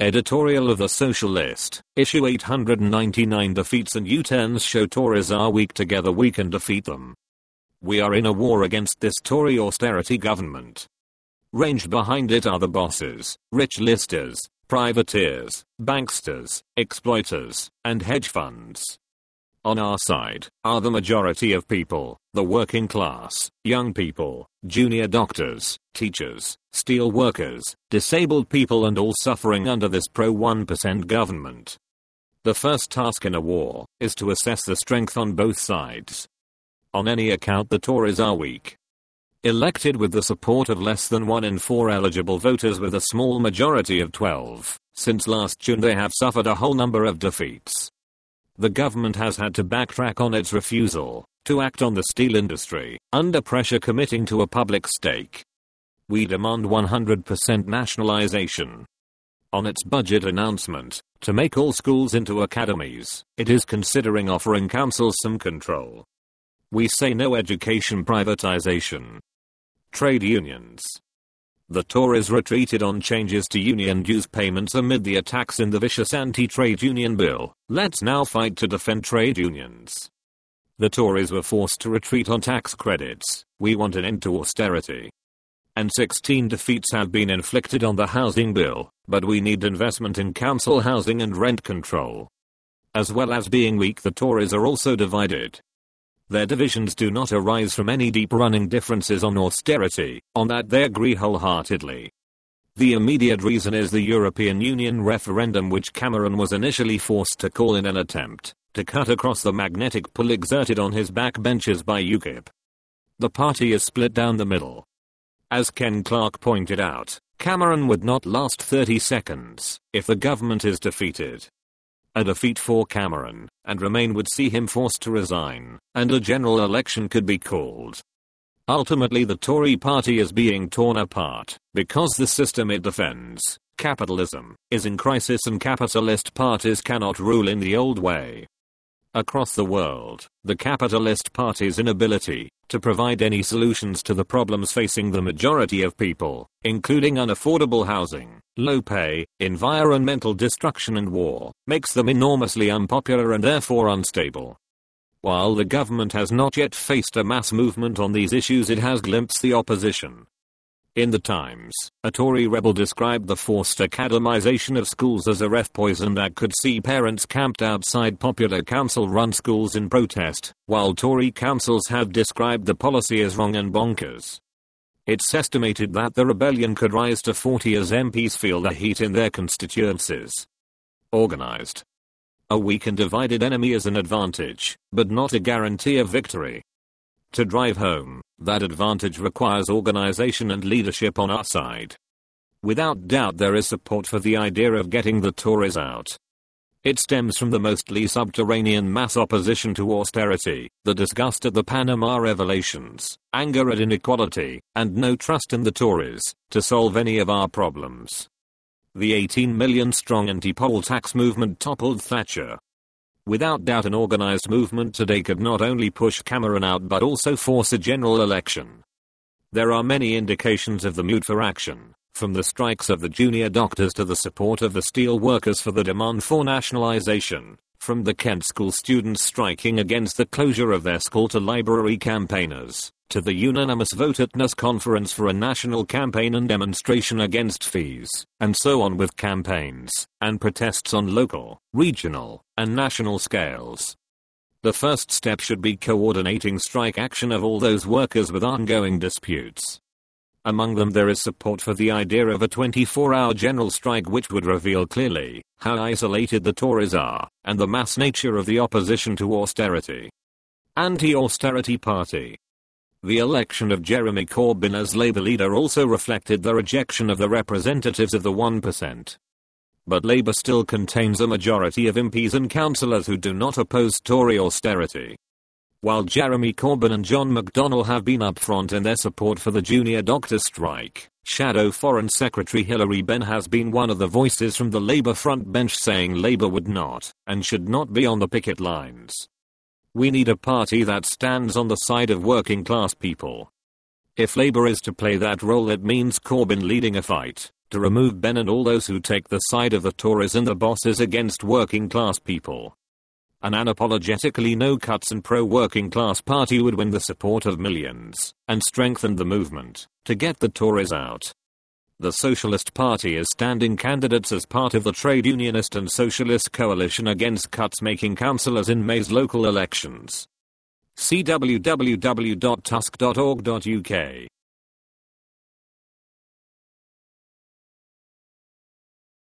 Editorial of the Socialist, issue 899. Defeats and U-turns show Tories are weak. Together we can defeat them. We are in a war against this Tory austerity government. Ranged behind it are the bosses, rich listers, privateers, banksters, exploiters, and hedge funds. On our side are the majority of people, the working class, young people, junior doctors, teachers, steel workers, disabled people, and all suffering under this pro-1% government. The first task in a war is to assess the strength on both sides. On any account, the Tories are weak. Elected with the support of less than 1 in 4 eligible voters with a small majority of 12, since last June they have suffered a whole number of defeats. The government has had to backtrack on its refusal to act on the steel industry, under pressure committing to a public stake. We demand 100% nationalization. On its budget announcement, to make all schools into academies, it is considering offering councils some control. We say no education privatization. Trade unions. The Tories retreated on changes to union dues payments amid the attacks in the vicious anti-trade union bill. Let's now fight to defend trade unions. The Tories were forced to retreat on tax credits. We want an end to austerity. And 16 defeats have been inflicted on the housing bill, but we need investment in council housing and rent control. As well as being weak, the Tories are also divided. Their divisions do not arise from any deep-running differences on austerity, on that they agree wholeheartedly. The immediate reason is the European Union referendum, which Cameron was initially forced to call in an attempt to cut across the magnetic pull exerted on his backbenchers by UKIP. The party is split down the middle. As Ken Clark pointed out, Cameron would not last 30 seconds if the government is defeated. A defeat for Cameron and Remain would see him forced to resign, and a general election could be called. Ultimately, the Tory party is being torn apart because the system it defends, capitalism, is in crisis, and capitalist parties cannot rule in the old way. Across the world, the capitalist party's inability to provide any solutions to the problems facing the majority of people, including unaffordable housing, low pay, environmental destruction and war, makes them enormously unpopular and therefore unstable. While the government has not yet faced a mass movement on these issues, it has glimpsed the opposition. In the Times, a Tory rebel described the forced academization of schools as a ref poison that could see parents camped outside popular council-run schools in protest, while Tory councils have described the policy as wrong and bonkers. It's estimated that the rebellion could rise to 40 as MPs feel the heat in their constituencies. Organized. A weak and divided enemy is an advantage, but not a guarantee of victory. To drive home that advantage requires organization and leadership on our side. Without doubt, there is support for the idea of getting the Tories out. It stems from the mostly subterranean mass opposition to austerity, the disgust at the Panama revelations, anger at inequality, and no trust in the Tories to solve any of our problems. The 18 million strong anti-poll tax movement toppled Thatcher. Without doubt, an organized movement today could not only push Cameron out but also force a general election. There are many indications of the mood for action, from the strikes of the junior doctors to the support of the steel workers for the demand for nationalization, from the Kent school students striking against the closure of their school to library campaigners, to the unanimous vote at NUS conference for a national campaign and demonstration against fees, and so on, with campaigns and protests on local, regional, and national scales. The first step should be coordinating strike action of all those workers with ongoing disputes. Among them, there is support for the idea of a 24-hour general strike, which would reveal clearly how isolated the Tories are and the mass nature of the opposition to austerity. Anti-austerity party. The election of Jeremy Corbyn as Labour leader also reflected the rejection of the representatives of the 1%. But Labour still contains a majority of MPs and councillors who do not oppose Tory austerity. While Jeremy Corbyn and John McDonnell have been upfront in their support for the junior doctor strike, Shadow Foreign Secretary Hilary Benn has been one of the voices from the Labour front bench saying Labour would not and should not be on the picket lines. We need a party that stands on the side of working class people. If Labour is to play that role, it means Corbyn leading a fight to remove Ben and all those who take the side of the Tories and the bosses against working class people. An unapologetically no cuts and pro-working class party would win the support of millions and strengthen the movement to get the Tories out. The Socialist Party is standing candidates as part of the trade unionist and socialist coalition against cuts making councillors in May's local elections. See www.tusk.org.uk.